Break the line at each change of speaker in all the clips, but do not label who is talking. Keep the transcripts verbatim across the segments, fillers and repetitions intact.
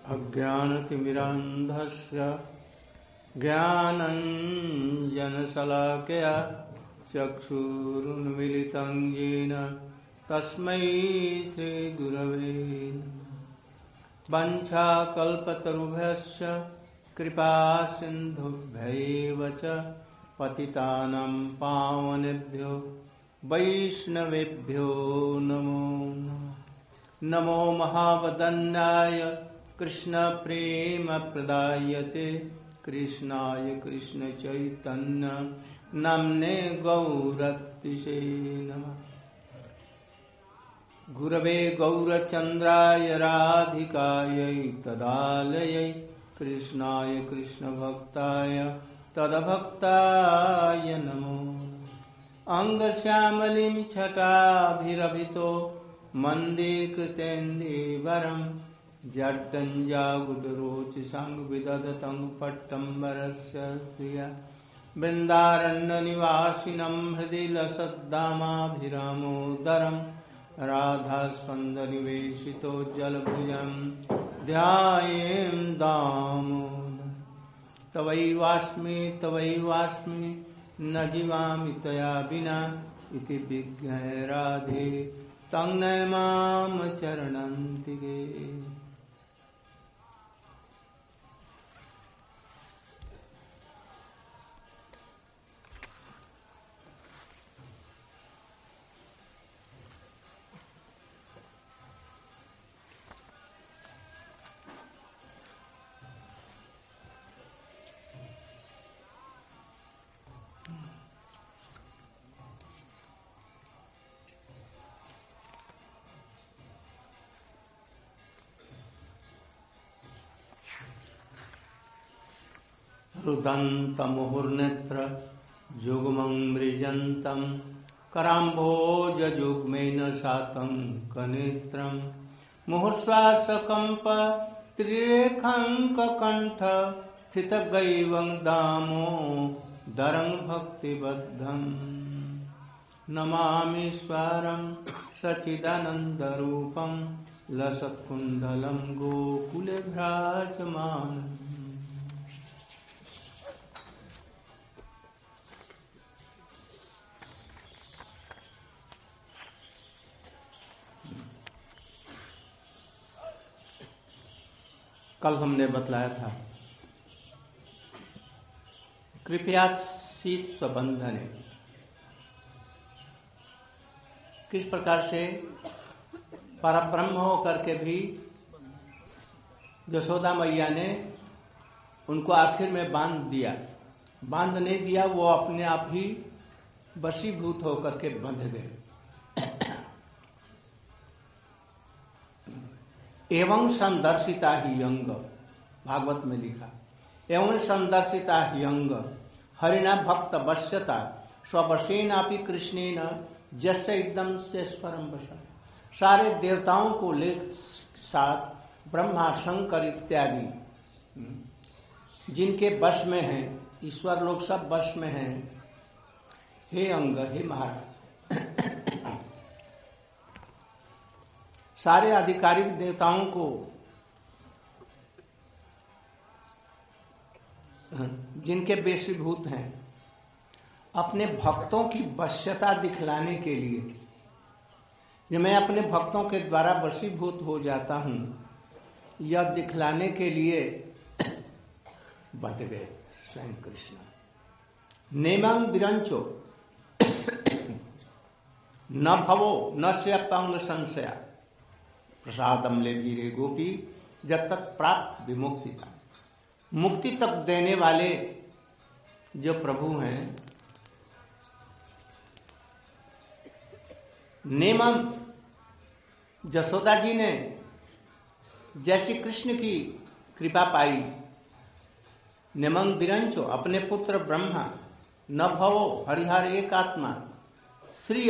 अज्ञानतिमिरान्धस्य ज्ञानञ्जनशलाकया चक्षुरुन्मीलितं येन तस्मै श्रीगुरवे नमः। वञ्चाकल्पतरुभ्यश्च कृपासिन्धुभ्यैव च पतितानां पावनेभ्यो वैष्णवेभ्यो नमो नमः। नमो महावदन्याय कृष्णप्रेमप्रदायते कृष्णाय कृष्णचैतन्य नाम्ने गौरतिसे नमः। गुरवे गौरचन्द्राय राधिकायै तदालयै कृष्णाय कृष्णभक्ताय तद्भक्ताय नमो। अङ्गश्यामलिं छटाभिरभितो मन्दे कृतेन्दीवरं जड्डञ्जागुडरोचिषं विदधतं पट्टम्बरस्य श्रिया। वृन्दारण्यनिवासिनं हृदि लसद्दामाभिरामोदरं राधास्पन्दनिवेशितो जलभुजं ध्यायें दामोदरम्। तवैवास्मि तवैवास्मि न जीवामि तया विना इति विज्ञाय राधे तं नमाम चरणन्तिके। रुदन्तमुहुर्नेत्र जुग्मं मृजन्तं कराम्भोजयुग्मेन सातं कनेत्रं मुहुर्श्वासकम्प त्रिरेखाङ्ककण्ठ स्थितग्रीवं दामोदरं भक्तिबद्धं नमामीश्वरं सच्चिदानन्दरूपं लसत्कुण्डलं गोकुले भ्राजमानम्। कल हमने बतलाया था कृपया शीत स्वबंधने किस प्रकार से परब्रह्म होकर के भी यशोदा मैया ने उनको आखिर में बांध दिया। बांध नहीं दिया, वो अपने आप ही वशीभूत होकर के बंध गए। एवं संदर्शिता ही अंग, भागवत में लिखा, एवं संदर्शिता ही अंग हरिणा भक्त वश्यता स्ववशेनापि कृष्णेन जस्य एकदम से स्वरम वशा। सारे देवताओं को ले साथ ब्रह्मा शंकर इत्यादि जिनके वश में हैं, ईश्वर लोग सब वश में हैं। हे अंग, हे महाराज, सारे आधिकारिक देवताओं को जिनके वशीभूत हैं, अपने भक्तों की वश्यता दिखलाने के लिए, जो मैं अपने भक्तों के द्वारा वशीभूत हो जाता हूं, यह दिखलाने के लिए बंध गए स्वयं कृष्ण। नेमं विरंचो न भवो न स्यपंग संशया प्रसादम ले वीरे गोपी जब तक प्राप्त विमुक्ति था। मुक्ति तक देने वाले जो प्रभु हैं, नेमम यशोदा जी ने जैसी कृष्ण की कृपा पाई, नेमं विरंचो अपने पुत्र ब्रह्मा, न भवो हरिहर एक आत्मा, श्री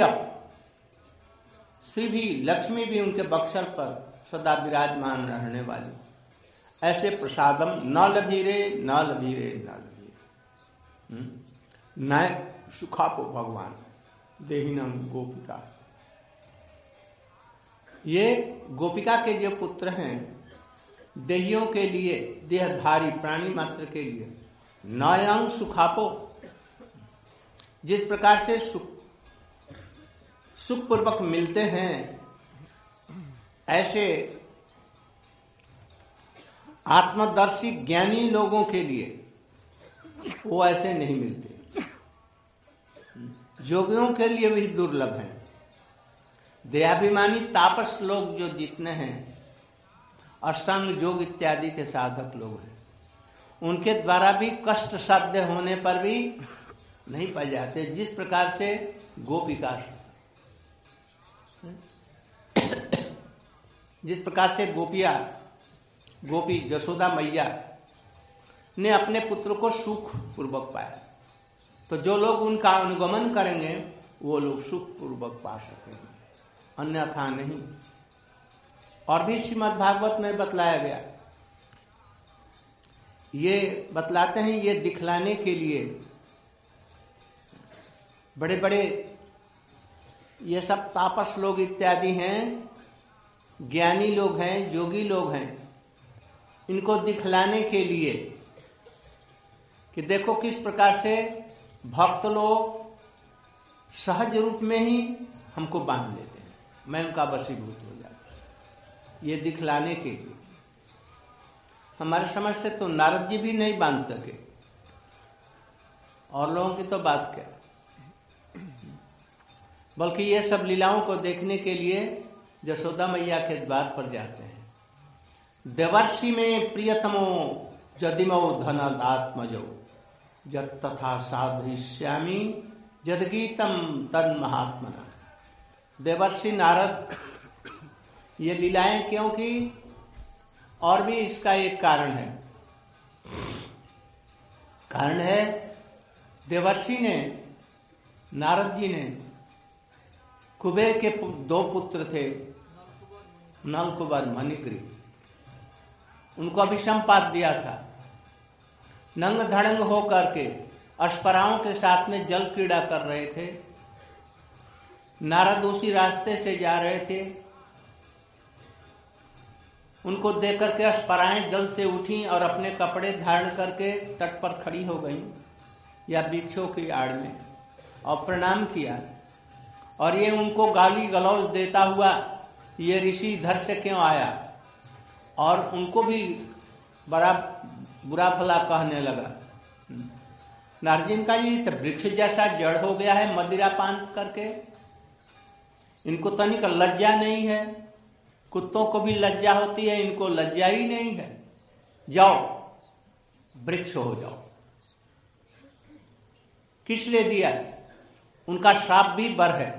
श्री भी लक्ष्मी भी उनके बक्षर पर सदा विराजमान रहने वाली, ऐसे प्रसादम न लभीरे न लभीरे न लभीरे न सुखापो भगवान देहिनम गोपिका। ये गोपिका के जो पुत्र हैं, देहियों के लिए, देहधारी प्राणी मात्र के लिए नयं सुखापो, जिस प्रकार से सुख सुखपूर्वक मिलते हैं, ऐसे आत्मदर्शी ज्ञानी लोगों के लिए वो ऐसे नहीं मिलते। योगियों के लिए भी दुर्लभ है। दयाभिमानी तापस लोग जो जितने हैं, अष्टांग योग इत्यादि के साधक लोग हैं, उनके द्वारा भी कष्ट साध्य होने पर भी नहीं पाए जाते, जिस प्रकार से गोपिका, जिस प्रकार से गोपिया गोपी जसोदा मैया ने अपने पुत्र को सुख पूर्वक पाया, तो जो लोग उनका अनुगमन करेंगे वो लोग सुख पूर्वक पा सकेंगे, अन्यथा नहीं। और भी श्रीमद् भागवत में बतलाया गया, ये बतलाते हैं, ये दिखलाने के लिए बड़े बड़े ये सब तापस लोग इत्यादि हैं, ज्ञानी लोग हैं, योगी लोग हैं, इनको दिखलाने के लिए कि देखो किस प्रकार से भक्त लोग सहज रूप में ही हमको बांध लेते हैं, मैं उनका वशीभूत हो जाता हूं। ये दिखलाने के लिए हमारे समझ से तो नारद जी भी नहीं बांध सके, और लोगों की तो बात क्या, बल्कि ये सब लीलाओं को देखने के लिए जसोदा मैया के द्वार पर जाते हैं। देवर्षि में प्रियतमो जदिमो धनदात्मजो जत तथा साधृश्यामी जदगीतम तन महात्मना। देवर्षि नारद ये लीलाएं क्यों की, और भी इसका एक कारण है। कारण है देवर्षि ने, नारद जी ने, कुबेर के दो पुत्र थे, नल कुबर मणिग्री, उनको अभिसंपात दिया था। नंग धड़ंग होकर के अश्पराओं के साथ में जल क्रीड़ा कर रहे थे। नारद उसी रास्ते से जा रहे थे, उनको देख करके अश्पराएं जल से उठी और अपने कपड़े धारण करके तट पर खड़ी हो गईं या वृक्षों की आड़ में, और प्रणाम किया। और ये उनको गाली गलौज देता हुआ, ये ऋषि इधर से क्यों आया, और उनको भी बड़ा बुरा भला कहने लगा। नारद का ये तो वृक्ष जैसा जड़ हो गया है मदिरा पान करके, इनको तनिक लज्जा नहीं है। कुत्तों को भी लज्जा होती है, इनको लज्जा ही नहीं है। जाओ वृक्ष हो जाओ। किस लिए दिया? उनका श्राप भी बर है।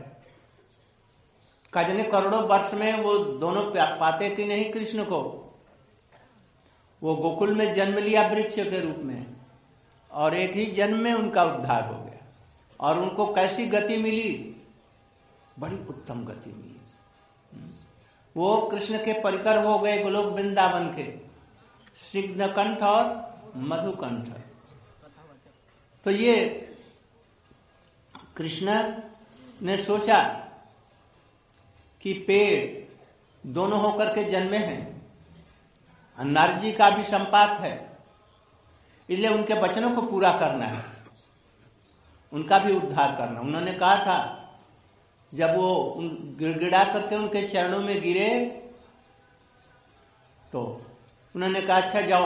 कजने करोड़ों वर्ष में वो दोनों पाते कि नहीं कृष्ण को। वो गोकुल में जन्म लिया वृक्ष के रूप में, और एक ही जन्म में उनका उद्धार हो गया। और उनको कैसी गति मिली? बड़ी उत्तम गति मिली। वो कृष्ण के परिकर हो गए गोलोक वृंदावन के, सिग्धकंठ और मधुकंठ। तो ये कृष्ण ने सोचा कि पेड़ दोनों होकर के जन्मे हैं, नारद जी का भी संपात है, इसलिए उनके वचनों को पूरा करना है, उनका भी उद्धार करना। उन्होंने कहा था, जब वो गिड़गिड़ा करके उनके चरणों में गिरे तो उन्होंने कहा, अच्छा जाओ,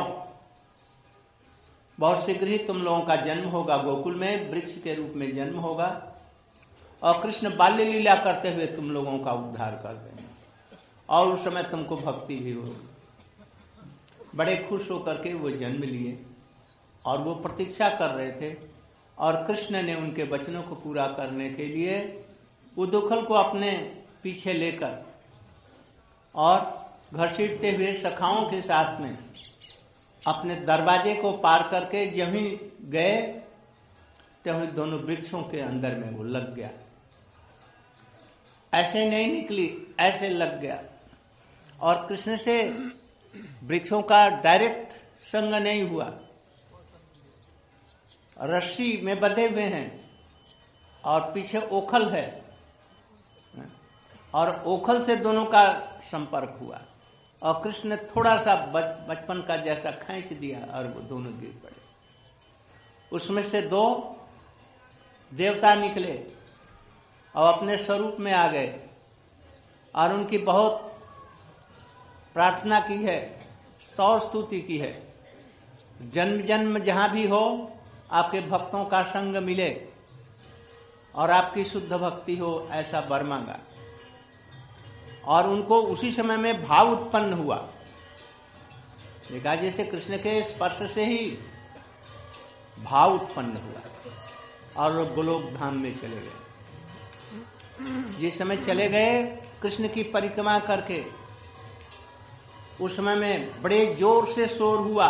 बहुत शीघ्र ही तुम लोगों का जन्म होगा, गोकुल में वृक्ष के रूप में जन्म होगा, और कृष्ण बाल्य लीला करते हुए तुम लोगों का उद्धार कर देंगे, और उस समय तुमको भक्ति भी होगी। बड़े खुश होकर के वो जन्म लिए, और वो प्रतीक्षा कर रहे थे। और कृष्ण ने उनके वचनों को पूरा करने के लिए उदुखल को अपने पीछे लेकर और घसीटते हुए सखाओं के साथ में अपने दरवाजे को पार करके जब ही गए, तभी दोनों वृक्षों के अंदर में वो लग गया। ऐसे नहीं निकली, ऐसे लग गया। और कृष्ण से वृक्षों का डायरेक्ट संग नहीं हुआ, रस्सी में बंधे हुए हैं और पीछे ओखल है, और ओखल से दोनों का संपर्क हुआ। और कृष्ण ने थोड़ा सा बचपन का जैसा खींच दिया और वो दोनों गिर पड़े। उसमें से दो देवता निकले और अपने स्वरूप में आ गए और उनकी बहुत प्रार्थना की है, स्तौर स्तुति की है। जन्म जन्म जहां भी हो आपके भक्तों का संग मिले और आपकी शुद्ध भक्ति हो, ऐसा वर मांगा। और उनको उसी समय में भाव उत्पन्न हुआ। देखा जैसे कृष्ण के स्पर्श से ही भाव उत्पन्न हुआ और लोग गोलोक धाम में चले गए। जिस समय चले गए कृष्ण की परिक्रमा करके, उस समय में बड़े जोर से शोर हुआ।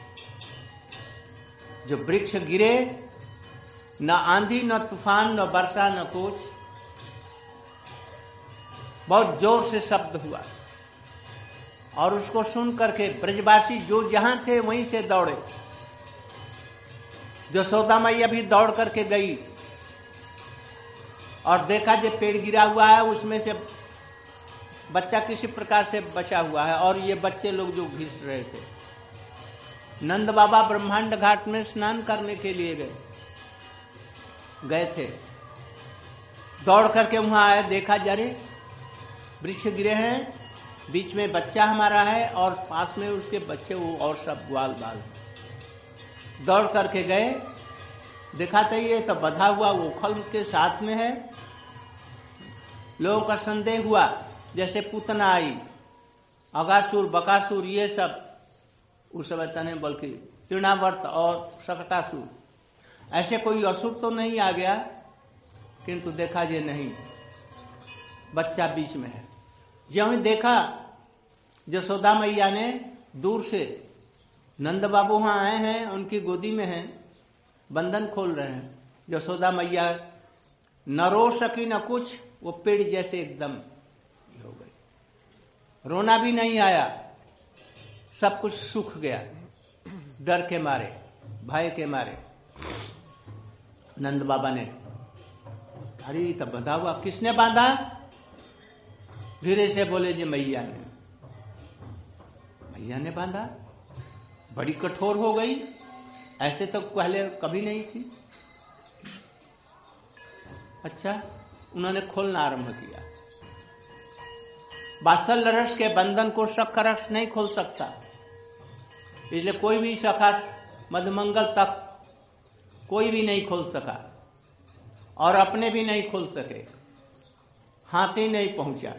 जो वृक्ष गिरे, न आंधी न तूफान न वर्षा न कुछ, बहुत जोर से शब्द हुआ। और उसको सुन करके ब्रजवासी जो जहां थे वहीं से दौड़े। यशोदा मैया भी दौड़ करके गई और देखा जो पेड़ गिरा हुआ है उसमें से बच्चा किसी प्रकार से बचा हुआ है और ये बच्चे लोग जो घिस रहे थे। नंद बाबा ब्रह्मांड घाट में स्नान करने के लिए गए गए थे। दौड़ करके वहां आए, देखा जरे वृक्ष गिरे हैं, बीच में बच्चा हमारा है और पास में उसके बच्चे वो और सब ग्वाल बाल। दौड़ करके गए, देखा तो ये तो बधा हुआ वो उखल के साथ में है। लोगों का संदेह हुआ जैसे पूतना आई, अगासुर बकासुर ये सब उस समय तने, बल्कि तृणावर्त और शकटासुर, ऐसे कोई असुर तो नहीं आ गया। किंतु देखा ये नहीं, बच्चा बीच में है। ज्यों ही देखा यशोदा मैया ने दूर से, नंद बाबू वहां आए हैं, उनकी गोदी में हैं, बंधन खोल रहे हैं। यशोदा मैया न रो सकी न कुछ, वो पेड़ जैसे एकदम हो गई। रोना भी नहीं आया, सब कुछ सूख गया डर के मारे, भय के मारे। नंद बाबा ने, अरे तब बंधा हुआ, किसने बांधा? धीरे से बोले जी मैया ने। मैया ने बांधा? बड़ी कठोर हो गई, ऐसे तो पहले कभी नहीं थी। अच्छा, उन्होंने खोलना आरंभ किया। वात्सल्य रस के बंधन को शक्कर रस नहीं खोल सकता, इसलिए कोई भी सखा मधुमंगल तक कोई भी नहीं खोल सका और अपने भी नहीं खोल सके, हाथ ही नहीं पहुंचा।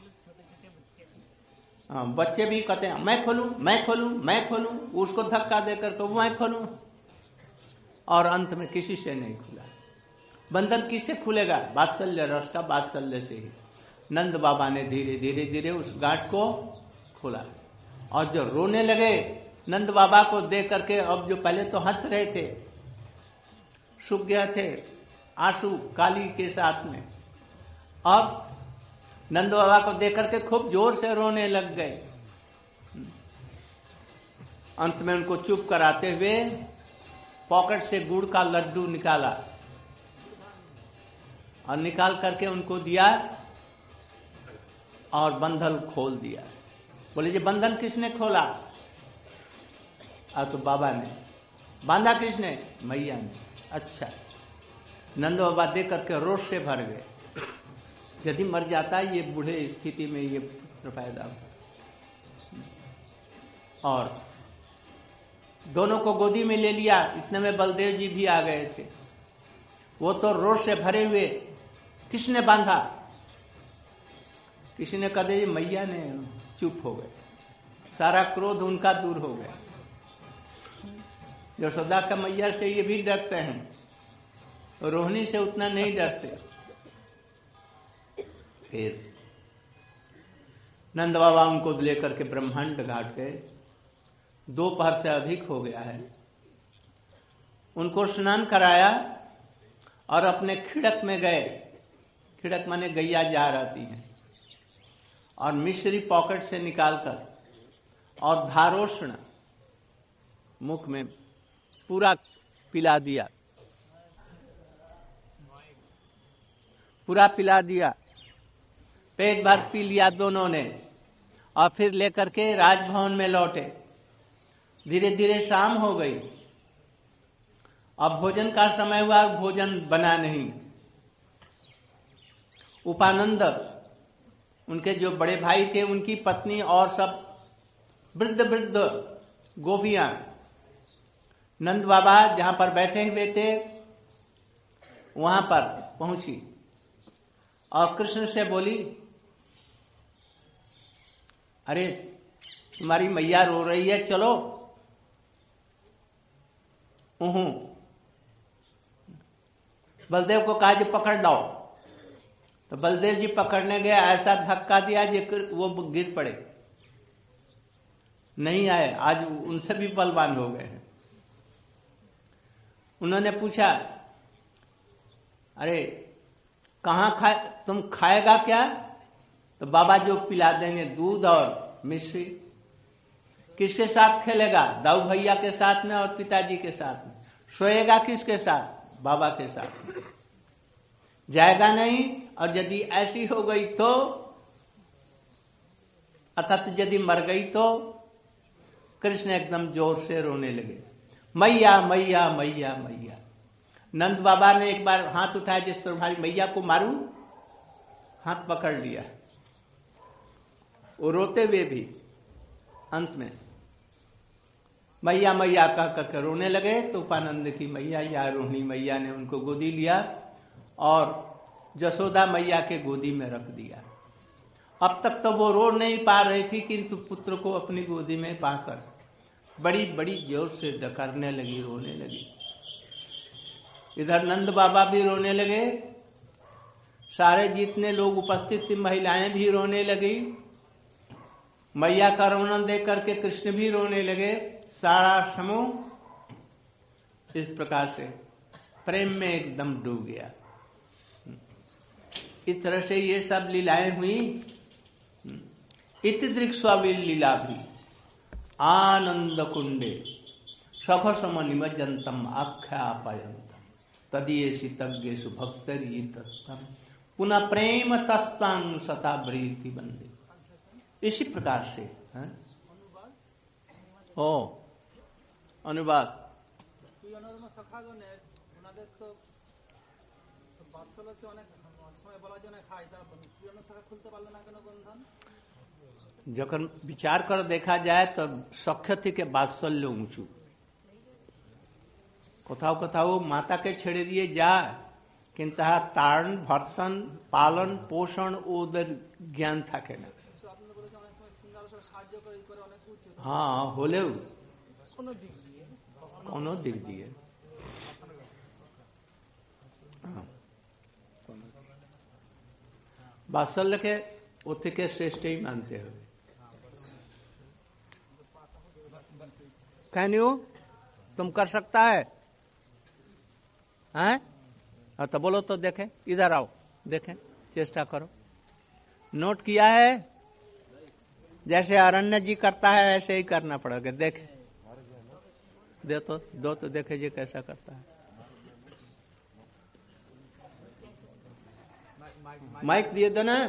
हाँ, बच्चे भी कहते हैं मैं खोलूं मैं खोलूं मैं खोलूं, उसको धक्का देकर तो मैं खोलूं, और अंत में किसी से नहीं खुला। बंधन किससे खुलेगा? वात्सल्य रस का, वात्सल्य से ही। नंद बाबा ने धीरे धीरे धीरे उस गांठ को खोला और जो रोने लगे नंद बाबा को देख करके, अब जो पहले तो हंस रहे थे, सूख गए थे आंसू काली के साथ में, अब नंद बाबा को देख करके खूब जोर से रोने लग गए। अंत में उनको चुप कराते हुए पॉकेट से गुड़ का लड्डू निकाला और निकाल करके उनको दिया और बंधन खोल दिया। बोले जी बंधन किसने खोला? अब तो बाबा ने। बांधा किसने? मैया ने। अच्छा, नंद बाबा दे करके रोष से भर गए। यदि मर जाता ये बूढ़े स्थिति में ये पुत्र पैदा हो। और दोनों को गोदी में ले लिया। इतने में बलदेव जी भी आ गए थे, वो तो रोष से भरे हुए। किसने बांधा? किसी ने कहा जी मैया ने। चुप हो गए, सारा क्रोध उनका दूर हो गया। यशोदा का मैया से ये भी डरते हैं, रोहिणी से उतना नहीं डरते। फिर नंद बाबा उनको लेकर के ब्रह्मांड घाट गए। दोपहर से अधिक हो गया है। उनको स्नान कराया और अपने खिड़क में गए। खिड़क माने गैया जा रहती है, और मिश्री पॉकेट से निकालकर और धारोष्ण मुख में पूरा पिला दिया, पूरा पिला दिया। पेट भर पी लिया दोनों ने, और फिर लेकर के राजभवन में लौटे। धीरे धीरे शाम हो गई। अब भोजन का समय हुआ, भोजन बना नहीं। उपानंद, उनके जो बड़े भाई थे, उनकी पत्नी और सब वृद्ध वृद्ध गोपियां नंद बाबा जहां पर बैठे हुए थे वहां पर पहुंची और कृष्ण से बोली, अरे तुम्हारी मैया रो रही है, चलो। उहू बलदेव को कहा जी पकड़ लाओ। तो बलदेव जी पकड़ने गए, ऐसा धक्का दिया जी वो गिर पड़े, नहीं आए। आज उनसे भी बलवान हो गए हैं। उन्होंने पूछा, अरे कहाँ खाए, तुम खाएगा क्या? तो बाबा जो पिला देंगे, दूध और मिश्री। किसके साथ खेलेगा? दाऊ भैया के साथ में और पिताजी के साथ में। सोएगा किसके साथ? बाबा के साथ। जाएगा नहीं। और यदि ऐसी हो गई तो, अर्थात यदि मर गई तो? कृष्ण एकदम जोर से रोने लगे, मैया मैया मैया मैया। नंद बाबा ने एक बार हाथ उठाया, जिस पर भाई मैया को मारू, हाथ पकड़ लिया। वो रोते हुए भी अंत में मैया मैया कह करके रोने लगे। तो उपानंद की मैया या रोहिणी मैया ने उनको गोदी लिया और जसोदा मैया के गोदी में रख दिया। अब तक तो वो रो नहीं पा रही थी, किंतु पुत्र को अपनी गोदी में पाकर बड़ी बड़ी जोर से डकरने लगी, रोने लगी। इधर नंद बाबा भी रोने लगे, सारे जितने लोग उपस्थित थी महिलाएं भी रोने लगी। मैया का रोना देख करके कृष्ण भी रोने लगे। सारा समूह इस प्रकार से प्रेम में एकदम डूब गया। इस तरह से ये सब लीलाएं हुई। इति दृक्स्वाविल लीला भी आनंद कुंडे सख सम निमज्जनतम आख्यापयंतम तदीयसि तज्ञेषु भक्तरीतम पुनः प्रेम तस्तां सता भ्रीति बंदे। इसी प्रकार से है? ओ अनुवाद যখন বিচার করে দেখা যায় তো সখ্য থেকে বাৎসল্য উঁচু। কোথাও কোথাও মাতাকে ছেড়ে দিয়ে যায়, কিন্তু তারা তাড়ন ভর্ষণ পালন পোষণ ওদের জ্ঞান থাকে না। হ্যাঁ, হলেও কোনো দিক দিয়ে বাৎসল্যকে ওর থেকে শ্রেষ্ঠই মানতে হবে। कैन यू, तुम कर सकता है? हैं? तो बोलो तो देखें, इधर आओ, देखें, चेष्टा करो। नोट किया है? जैसे अरण्य जी करता है ऐसे ही करना पड़ेगा। देखे दे तो दो तो देखे जी कैसा करता है। माइक दिए दो ना।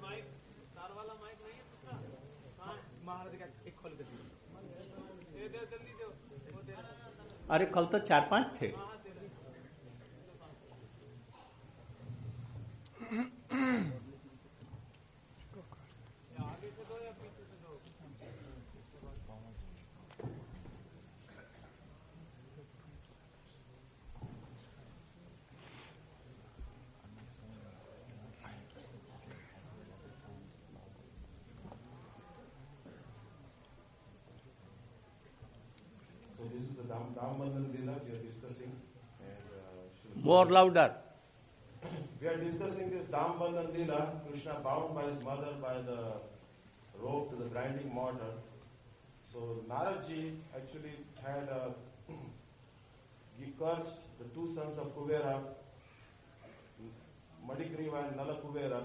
अरे कल तो चार पांच थे। More louder.
We are discussing this Dambandhan Leela. Krishna bound by his mother by the rope to the grinding mortar. So Naradji actually had a, he cursed the two sons of Kuvera, Madigriva and Nala Kuvera.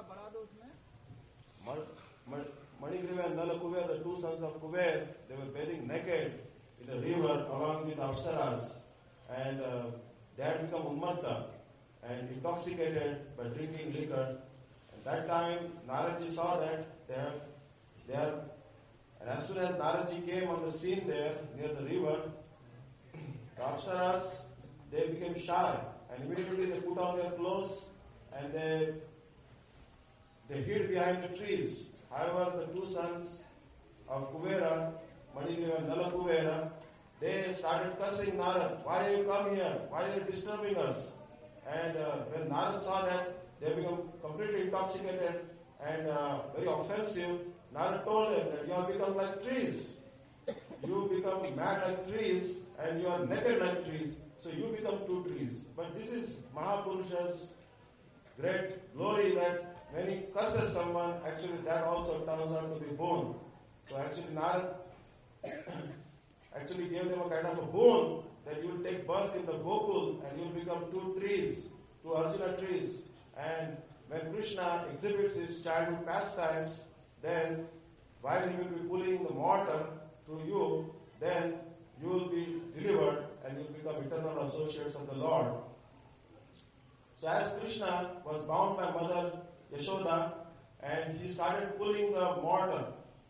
Madigriva and Nala Kuvera, the two sons of Kuver, they were bathing naked in the river along with Apsaras, and uh, they had become Unmatta and intoxicated by drinking liquor. At that time, Naradji saw that they have there. And as soon as Naradji came on the scene there near the river, the Apsaras, they became shy. And immediately they put on their clothes and they, they hid behind the trees. However, the two sons of Kuvera, Manideva and Nala Kuvera, they started cursing Narad. Why have you come here? Why are you disturbing us? And uh, when Narad saw that, they become completely intoxicated and uh, very offensive. Narad told them that you have become like trees. You become mad like trees and you are naked like trees. So you become two trees. But this is Mahapurusha's great glory that when he curses someone, actually that also turns out to be boon. So actually Narad actually gave them a kind of a boon that you will take birth in the Gokul and you will become two trees, two Arjuna trees. And when Krishna exhibits his childhood pastimes, then while he will be pulling the mortar to you, then you will be delivered and you will become eternal associates of the Lord. So as Krishna was bound by Mother Yashoda and he started pulling the mortar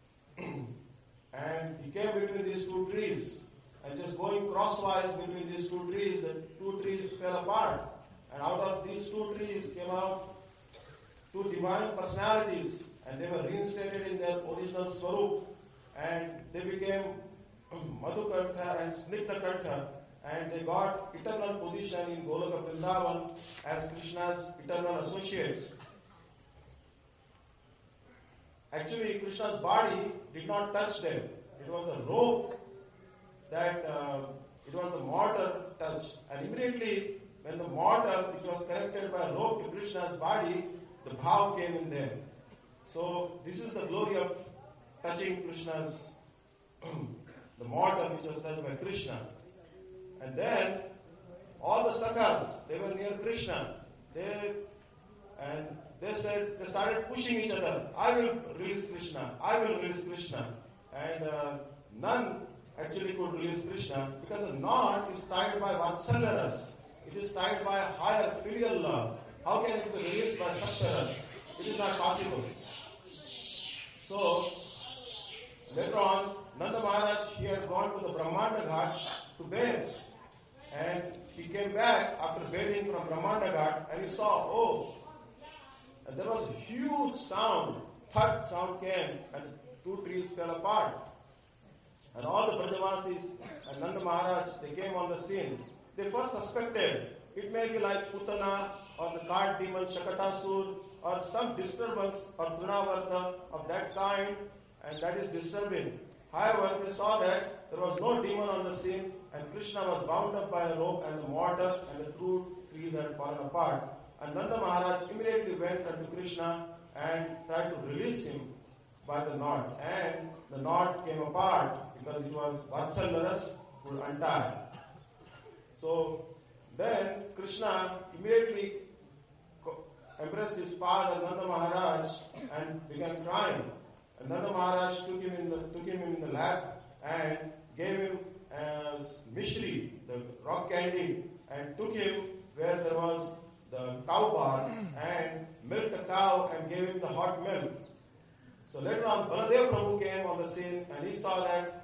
and he came between these two trees and just going crosswise between these two trees, the two trees fell apart. And out of these two trees came out two divine personalities and they were reinstated in their original Swarup and they became Madhukantha and Snigdhakantha and they got eternal position in Goloka Vrindavan as Krishna's eternal associates. Actually, Krishna's body did not touch them. It was a rope that, uh, it was the mortar touch. And immediately, when the mortar, which was connected by a rope to Krishna's body, the bhav came in them. So, this is the glory of touching Krishna's, the mortar which was touched by Krishna. And then, all the sakhas, they were near Krishna. They, and they said, they started pushing each other. I will release Krishna. I will release Krishna. And uh, none actually could release Krishna because the knot is tied by Vatsalya. It is tied by a higher filial love. How can it be released by Saktaras? It is not possible. So, later on, Nanda Maharaj, he had gone to the Brahmanda Ghat to bathe. And he came back after bathing from Brahmanda Ghat and he saw, oh, and there was a huge sound. Thud sound came and two trees fell apart. And all the Brajavasis and Nanda Maharaj, they came on the scene. They first suspected it may be like Putana or the cart demon Shakatasur or some disturbance or Trinavarta of that kind, and that is disturbing. However, they saw that there was no demon on the scene and Krishna was bound up by a rope and the mortar and the two trees had fallen apart. And Nanda Maharaj immediately went unto Krishna and tried to release him by the knot. And the knot came apart because it was Vatsalya who would untie. So then Krishna immediately embraced his father Nanda Maharaj and began crying. And Nanda Maharaj took him in the took him in the lap and gave him as mishri, the rock candy, and took him where there was the cow barn and milked the cow and gave him the hot milk. So later on, Baladev Prabhu came on the scene and he saw that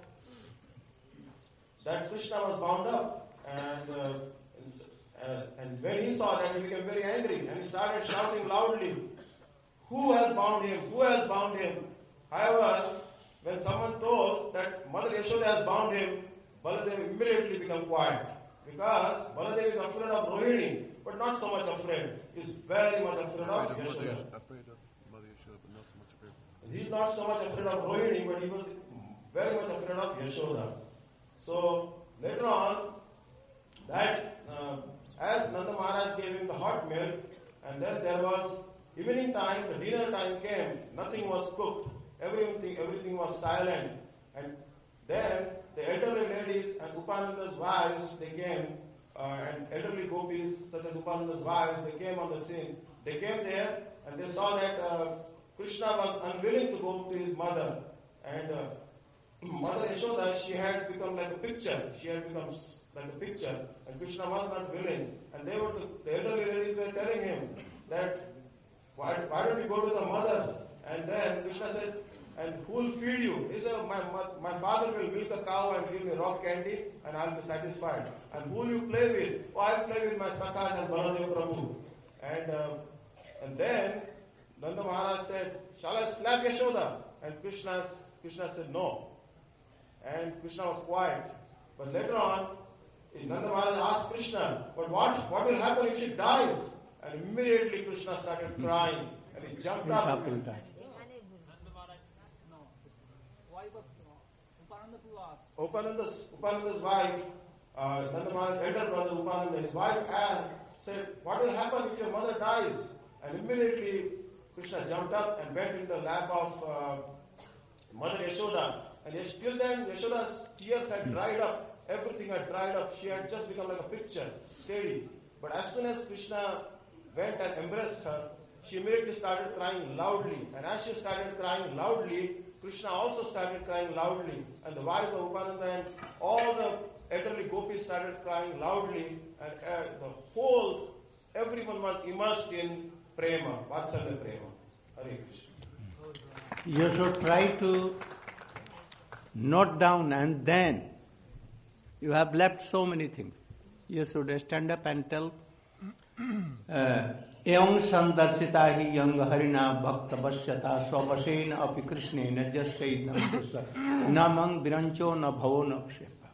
that Krishna was bound up, and uh, uh, and when he saw that, he became very angry and he started shouting loudly, "Who has bound him? Who has bound him?" However, when someone told that Mother Yashoda has bound him, Baladev immediately became quiet because Baladev is afraid of Rohini, but not so much afraid. He is very much afraid of Yashoda.
Afraid of Mother Yashoda, but not so much afraid.
He is not so much afraid of Rohini, but he was very much afraid of Yashoda. So later on, that uh, as Nanda Maharaj gave him the hot milk, and then there was evening time, the dinner time came, nothing was cooked, everything everything was silent, and then the elderly ladies and Upananda's wives, they came, uh, and elderly gopis such as Upananda's wives, they came on the scene. They came there and they saw that uh, Krishna was unwilling to go to his mother, and uh, Mother Yashoda, she had become like a picture. She had become like a picture, and Krishna was not willing. And they were, the elderly ladies were telling him that, why, why don't you go to the mothers? And then Krishna said, And who will feed you? He said, my, my, my father will milk a cow and give me rock candy and I'll be satisfied. And who will you play with? Oh, I'll play with my Sakhas and Baladev Prabhu. And, uh, and then Nanda Maharaj said, shall I slap Yashoda? And Krishna, Krishna said, no. And Krishna was quiet. But later on, Nanda Maharaj asked Krishna, but what, what will happen if she dies? And immediately Krishna started crying. And he jumped up. Upananda's, Upananda's wife, uh, Nanda Maharaj's elder brother Upananda, his wife asked, said, what will happen if your mother dies? And immediately Krishna jumped up and went into the lap of uh, Mother Yashoda. And yes, till then, Yashoda's tears had dried up. Everything had dried up. She had just become like a picture, steady. But as soon as Krishna went and embraced her, she immediately started crying loudly. And as she started crying loudly, Krishna also started crying loudly. And the wives of Upananda and all the elderly gopis started crying loudly. And uh, the whole, everyone was immersed in prema, Vatsalya prema. Hare Krishna.
You should try to note down, and then you have left so many things. You should stand up and tell, Eong sandarsita hi yang harina bhakta vasyata swavasena api krishnena jasyedam susya namang virancho na bhavo na kshepa.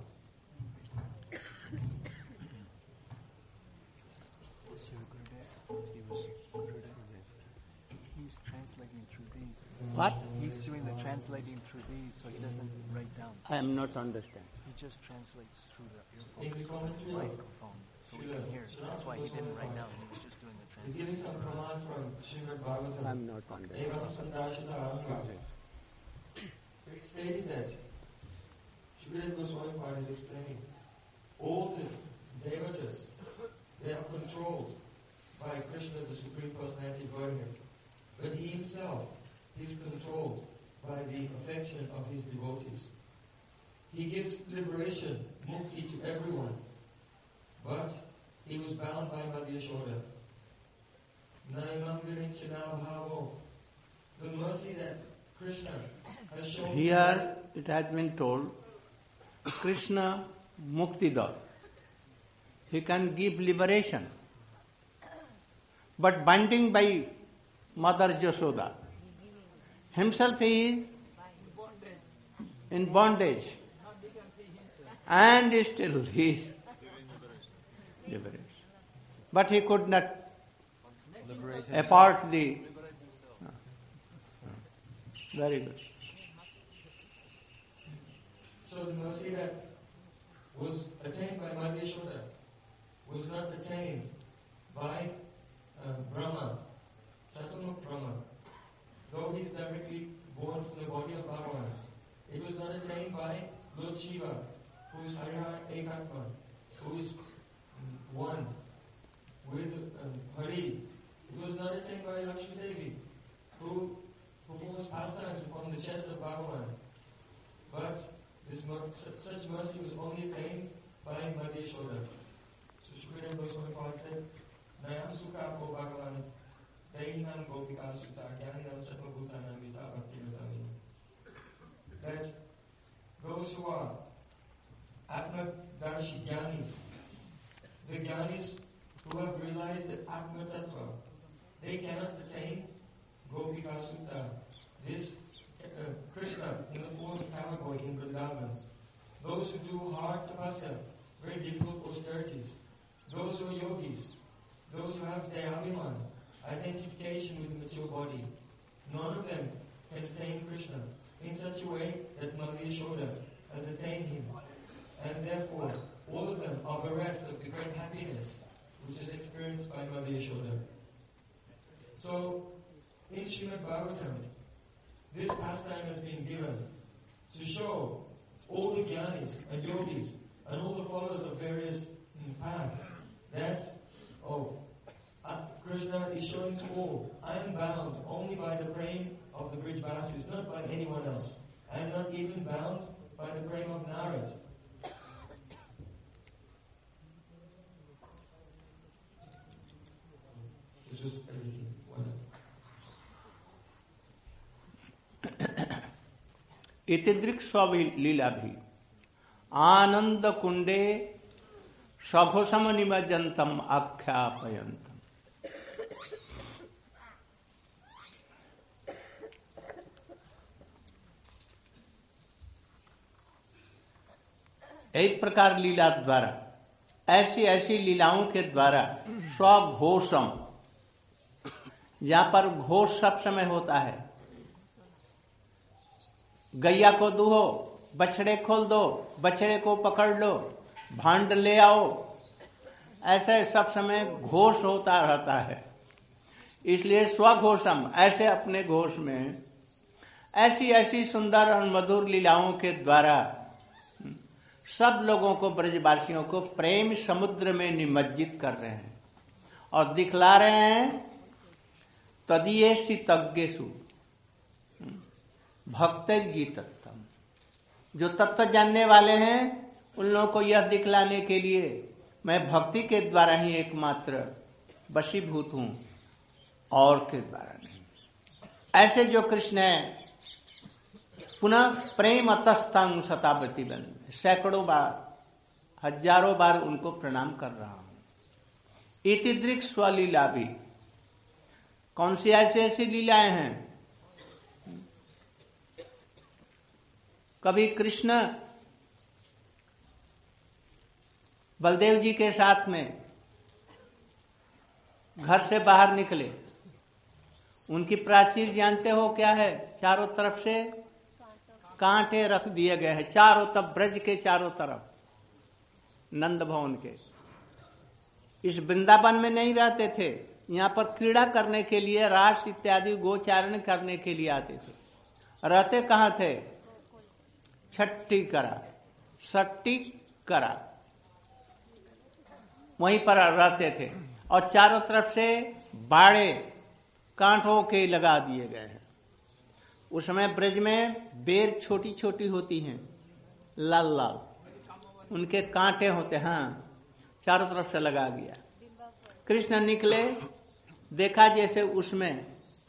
He's translating through these.
What?
He's doing the translating through these so he doesn't write down.
I am not understanding.
He just translates through the earphones, microphone, so we can hear. That's why he didn't write down. He was just doing the
He's giving some
translation.
command from Srimad Bhagavatam.
I am not understanding.
Evam Sandarshita Ahamgam. It's stated that Shukadeva Goswami Pad is explaining all the devatas, they are controlled by Krishna, the Supreme Personality of Godhead. But he himself is controlled by the affection of his devotees. He gives liberation, mukti to everyone. But he was bound by Madhya Yashoda. The mercy that Krishna has shown.
Here it has been told, Krishna Muktida. He can give liberation. But binding by Mother Yashoda. Himself he is in bondage. And still he is liberated. But he could not apart the... Uh, uh, very good.
So the mercy that was attained by Madhya Yashoda was not attained by uh, Brahma, Chaturmukh Brahma. Though he's directly born from the body of Bhagavan, it was not attained by Lord Shiva, who is Harihar Ekatma, who is one with um, Hari. It was not attained by Lakshmi Devi, who performs pastimes upon the chest of Bhagavan. But this mer- such mercy was only attained by Madhya Yashoda. So Shukadeva Goswami Pad said, Nayam Sukha Po Bhagavan Dainam Gopika Sutta Jnaninam Sattva-bhutanam Vita Bhakti-vedamini. That those who are Atma-darshi Jnanis, the Jnanis who have realized that Atma Tattva, they cannot attain Gopika Sutta, this uh, Krishna in the form of Kamaboy in Vrindavan. Those who do hard tapasya, very difficult austerities, those who are yogis, those who have dayabhiman, identification with the material body, none of them can attain Krishna in such a way that Madhya Yashoda has attained him. And therefore, all of them are bereft of the great happiness which is experienced by Madhya Yashoda. So, in Srimad Bhagavatam, this pastime has been given to show all the jnanis and yogis and all the followers of various mm, paths that, oh, uh, Krishna is showing to all, I am bound only by the prema of the Brijbasis, not by anyone else. I am not even bound by the prema of Narad. This was everything. One.
इतिदृक् स्वलीला भी आनंद कुंडे सघोषम निमज्जनतम आख्यापयंतम। एक प्रकार लीला द्वारा, ऐसी ऐसी लीलाओं के द्वारा स्वघोषम, यहां पर घोष सब समय होता है। गैया को दूहो, बछड़े खोल दो, बछड़े को पकड़ लो, भांड ले आओ, ऐसे सब समय घोष होता रहता है। इसलिए स्वघोषम, ऐसे अपने घोष में ऐसी ऐसी सुंदर और मधुर लीलाओं के द्वारा सब लोगों को, ब्रजवासियों को प्रेम समुद्र में निमज्जित कर रहे हैं और दिखला रहे हैं। तदीयेषु तज्ञेषु भक्त जी तत्तम, जो तत्व जानने वाले हैं उन लोगों को यह दिखलाने के लिए मैं भक्ति के द्वारा ही एकमात्र वशीभूत हूं और के द्वारा नहीं। ऐसे जो कृष्ण है, पुनः प्रेम अतस्तंग शतावती बन, सैकड़ों बार, हजारों बार उनको प्रणाम कर रहा हूं। इतिदृक् स्वलीला भी, कौन सी ऐसी ऐसी लीलाएं हैं। कभी कृष्ण बलदेव जी के साथ में घर से बाहर निकले, उनकी प्राचीर जानते हो क्या है? चारों तरफ से कांटे रख दिए गए हैं, चारों तरफ, ब्रज के चारों तरफ, नंद भवन के। इस वृंदावन में नहीं रहते थे, यहाँ पर क्रीड़ा करने के लिए, रास इत्यादि गोचारण करने के लिए आते थे। रहते कहाँ थे? छट्टी करा, सट्टी करा, वहीं पर रहते थे। और चारों तरफ से बाड़े कांटों के लगा दिए गए हैं। उस समय ब्रज में बेर छोटी छोटी होती हैं, लाल लाल, उनके कांटे होते हैं, हाँ, चारों तरफ से लगा दिया। कृष्ण निकले, देखा जैसे उसमें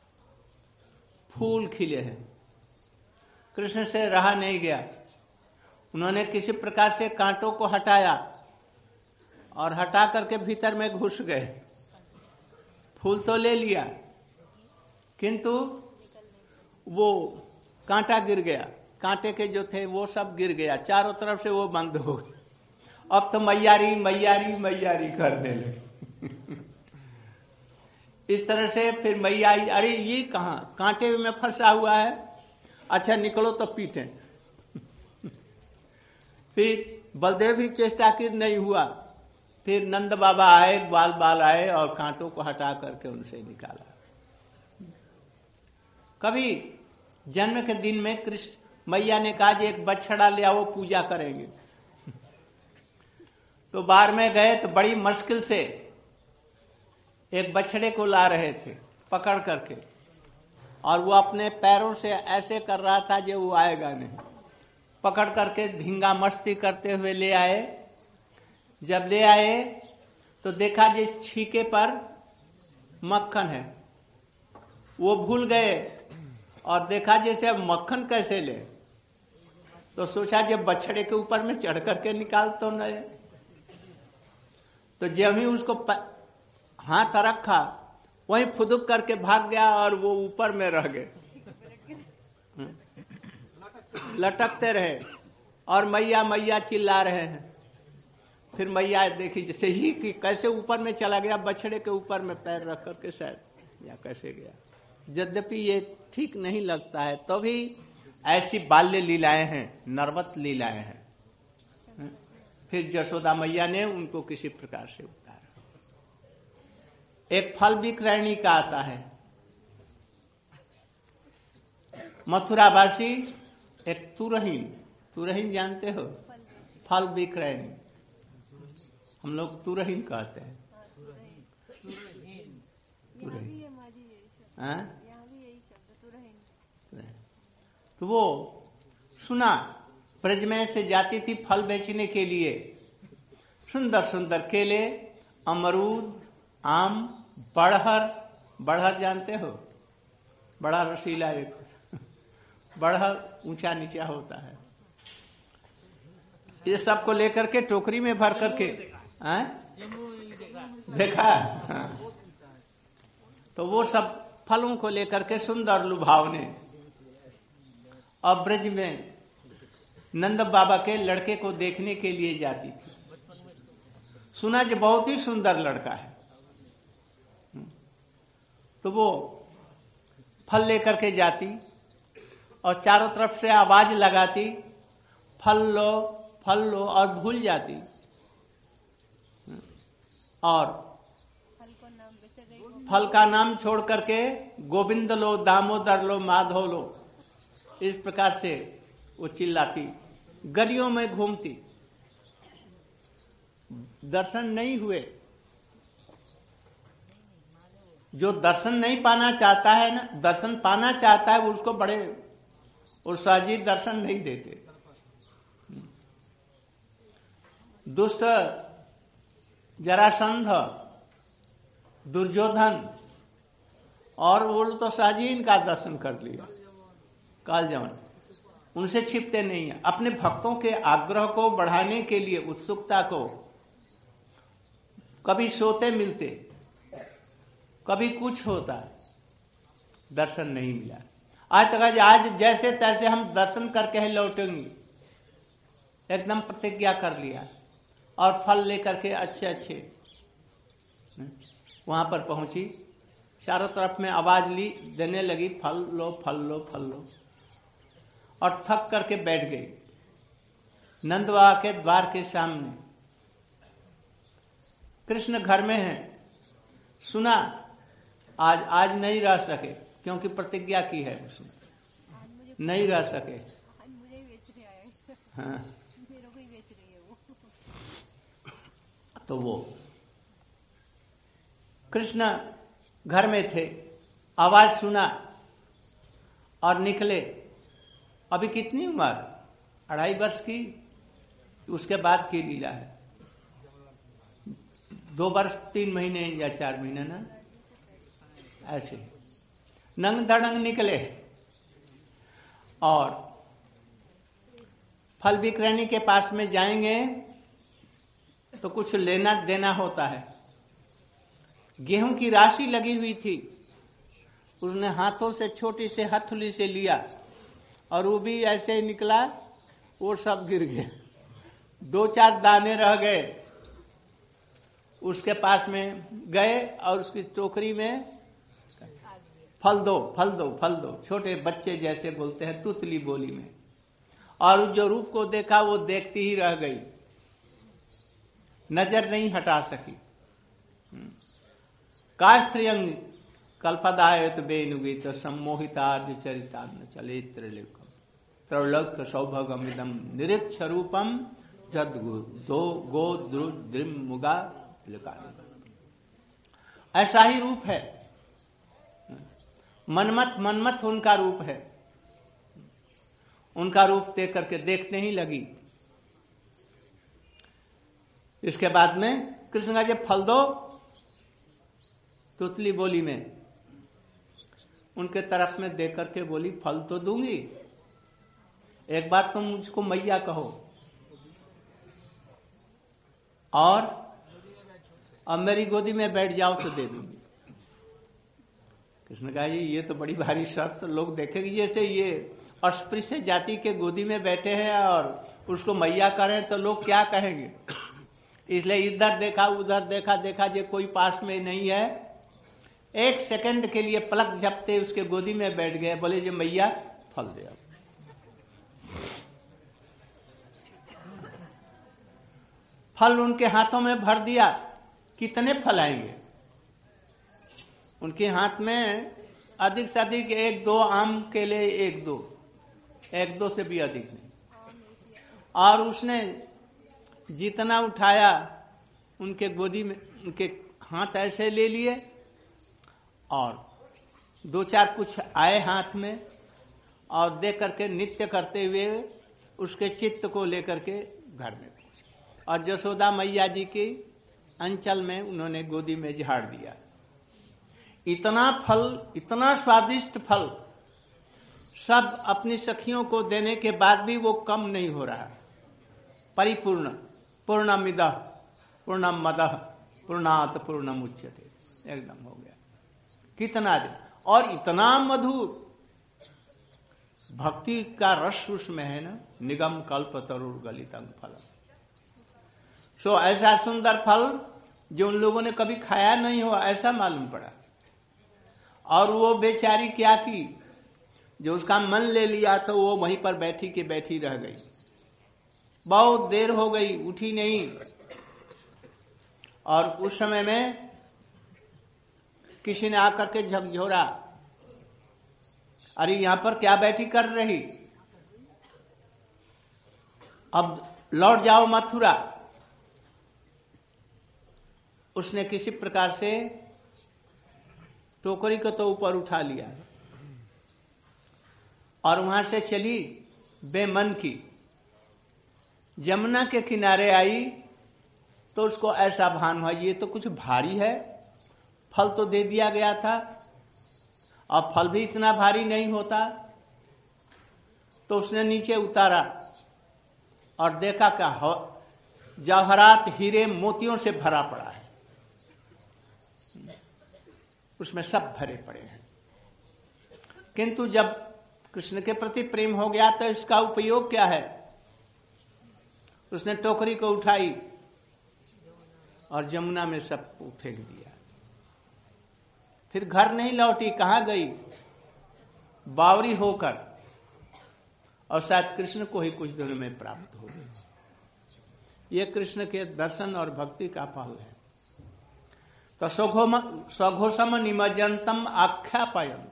फूल खिले हैं। कृष्ण से रहा नहीं गया, उन्होंने किसी प्रकार से कांटों को हटाया और हटा करके भीतर में घुस गए। फूल तो ले लिया, किंतु वो कांटा गिर गया, कांटे के जो थे वो सब गिर गया, चारों तरफ से वो बंद हो गए। अब तो मैयारी मैयारी मैयारी करने लगे। इस तरह से फिर मैया, अरे ये कहां, कांटे में फंसा हुआ है, अच्छा निकलो तो पीटे। फिर बलदेव भी चेष्टा की, नहीं हुआ। फिर नंद बाबा आए, बाल बाल आए और कांटों को हटा करके उनसे निकाला। कभी जन्म के दिन में कृष्ण मैया ने कहा कि एक बछड़ा ले आओ, पूजा करेंगे। तो बाहर में गए तो बड़ी मुश्किल से एक बछड़े को ला रहे थे पकड़ करके, और वो अपने पैरों से ऐसे कर रहा था जो वो आएगा नहीं। पकड़ करके धींगा मस्ती करते हुए ले आए। जब ले आए तो देखा जिस छीके पर मक्खन है, वो भूल गए और देखा जैसे अब मक्खन कैसे ले, तो सोचा जब बछड़े के ऊपर में चढ़ करके निकाल तो नहीं। तो जब ही उसको हाथ रखा, वहीं फुदुक करके भाग गया और वो ऊपर में रह गए, लटकते रहे और मैया मैया चिल्ला रहे हैं। फिर मैया देखी जैसे ही कि कैसे ऊपर में चला गया, बछड़े के ऊपर में पैर रख करके शायद, या कैसे गया। यद्यपि ये ठीक नहीं लगता है, तो भी ऐसी बाल्य लीलाएं हैं, नर्वत लीलाएं हैं। फिर यशोदा मैया ने उनको किसी प्रकार से उतारा। एक फल विक्रयणी का आता है, मथुरावासी एक तुरहीन, तुरहीन जानते हो? फल विक्रयणी, हम लोग तुरहीन कहते हैं। तुरहीन, हाँ? तो वो सुना, ब्रज में से जाती थी फल बेचने के लिए, सुंदर सुंदर केले, अमरूद, आम, बड़हर, बड़हर जानते हो? बड़ा रसीला एक, बढ़ा ऊंचा नीचा होता है। ये सब को लेकर के टोकरी में भर करके आ? देखा हाँ। तो वो सब फलों को लेकर के सुंदर लुभावने और ब्रज में नंद बाबा के लड़के को देखने के लिए जाती थी। सुना जो बहुत ही सुंदर लड़का है, तो वो फल लेकर के जाती और चारों तरफ से आवाज लगाती, फल लो फल लो, और भूल जाती और फल का नाम छोड़ करके गोविंद लो, दामोदर लो, माधव लो, इस प्रकार से वो चिल्लाती, गलियों में घूमती। दर्शन नहीं हुए। जो दर्शन नहीं पाना चाहता है ना, दर्शन पाना चाहता है, उसको बड़े उत्साही दर्शन नहीं देते। दुष्ट जरासंध, दुर्योधन और वो तो साजी इनका दर्शन कर लिया काल जवन, उनसे छिपते नहीं है। अपने भक्तों के आग्रह को बढ़ाने के लिए, उत्सुकता को, कभी सोते मिलते, कभी कुछ होता, दर्शन नहीं मिला। आज तक आज, आज जैसे तैसे हम दर्शन करके ही लौटेंगे, एकदम प्रतिज्ञा कर लिया और फल लेकर के अच्छे अच्छे वहां पर पहुंची। चारों तरफ में आवाज ली देने लगी, फल लो फल लो फल लो, और थक करके बैठ गई नंद बाबा के द्वार के सामने। कृष्ण घर में है, सुना आज आज नहीं रह सके, क्योंकि प्रतिज्ञा की है उसने, नहीं रह सके। हाँ। तो वो कृष्ण घर में थे, आवाज सुना और निकले। अभी कितनी उम्र, अढ़ाई वर्ष की, उसके बाद की लीला है। दो वर्ष तीन महीने या चार महीने ना, ऐसे नंग धड़ंग निकले और फल विक्रयणी के पास में जाएंगे तो कुछ लेना देना होता है। गेहूं की राशि लगी हुई थी, उसने हाथों से छोटी से हथेली से लिया और वो भी ऐसे निकला, वो सब गिर गए, दो चार दाने रह गए। उसके पास में गए और उसकी टोकरी में फल दो फल दो फल दो, छोटे बच्चे जैसे बोलते हैं तुतली बोली में। और जो रूप को देखा वो देखती ही रह गई, नजर नहीं हटा सकी। कास्त्रियंग कल्पदायत बेनुगीत सम्मोहिताद्य चरितान्न चले त्रिलोकम त्रैलोक्य सौभगमिदम निरीक्ष रूपम जद दो गो द्रुम मुगा। ऐसा ही रूप है मनमत, मनमत उनका रूप है। उनका रूप देख करके देखने ही लगी। इसके बाद में कृष्ण का जब फल दो, तुतली बोली में उनके तरफ में देख करके बोली, फल तो दूंगी, एक बार तुम मुझको मैया कहो और अब मेरी गोदी में बैठ जाओ तो दे दूंगी। कृष्ण कहा जी ये तो बड़ी भारी शर्त, लोग देखेंगे जैसे ये अस्पृश्य जाति के गोदी में बैठे हैं और उसको मैया करें तो लोग क्या कहेंगे। इसलिए इधर देखा उधर देखा, देखा जे कोई पास में नहीं है। एक सेकंड के लिए पलक झपते उसके गोदी में बैठ गए, बोले जे मैया फल दे। फल उनके हाथों में भर दिया। कितने फल आएंगे उनके हाथ में? अधिक से अधिक एक दो आम के लिए, एक दो एक दो से भी अधिक नहीं। और उसने जितना उठाया उनके गोदी में, उनके हाथ ऐसे ले लिए और दो चार कुछ आए हाथ में और दे करके नित्य करते हुए उसके चित्त को लेकर के घर में पहुंचे और यशोदा मैया जी की अंचल में उन्होंने गोदी में झाड़ दिया। इतना फल, इतना स्वादिष्ट फल सब अपनी सखियों को देने के बाद भी वो कम नहीं हो रहा। परिपूर्ण, पूर्णमिदः पूर्णम मदः पूर्णात पूर्णमुच्यते, एकदम हो गया। कितना दे, और इतना मधुर भक्ति का रस उसमें है ना, निगम कल्प तरुर गलितंग फल। सो ऐसा सुंदर फल जो उन लोगों ने कभी खाया नहीं हो, ऐसा मालूम पड़ा। और वो बेचारी क्या की, जो उसका मन ले लिया तो वो वहीं पर बैठी के बैठी रह गई। बहुत देर हो गई, उठी नहीं। और उस समय में किसी ने आकर के झकझोरा, अरे यहां पर क्या बैठी कर रही, अब लौट जाओ मथुरा। उसने किसी प्रकार से टोकरी को तो ऊपर उठा लिया और वहां से चली बेमन की। यमुना के किनारे आई तो उसको ऐसा भान हुआ ये तो कुछ भारी है। फल तो दे दिया गया था और फल भी इतना भारी नहीं होता। तो उसने नीचे उतारा और देखा क्या जवाहरात हीरे मोतियों से भरा पड़ा है, उसमें सब भरे पड़े हैं। किंतु जब कृष्ण के प्रति प्रेम हो गया तो इसका उपयोग क्या है। उसने टोकरी को उठाई और यमुना में सब फेंक दिया। फिर घर नहीं लौटी, कहां गई, बावरी होकर, और शायद कृष्ण को ही कुछ दिनों में प्राप्त हो गई। ये कृष्ण के दर्शन और भक्ति का फल है। तो स्वघोषम निमज्जनतम आख्यापायंतम।